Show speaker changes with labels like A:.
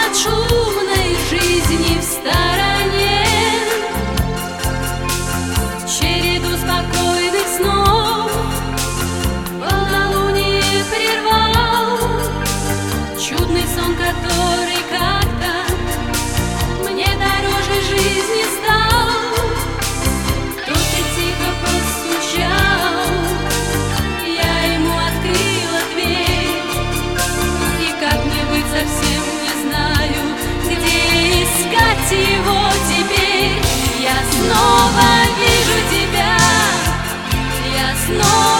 A: от шумной жизни в стороне. Череду спокойных снов полнолуние прервал, чудный сон, который как-то мне дороже жизни стал. Кто-то тихо постучал, я ему открыла дверь, и как мне быть, совсем не знаю, где искать его теперь. Я снова вижу тебя, я снова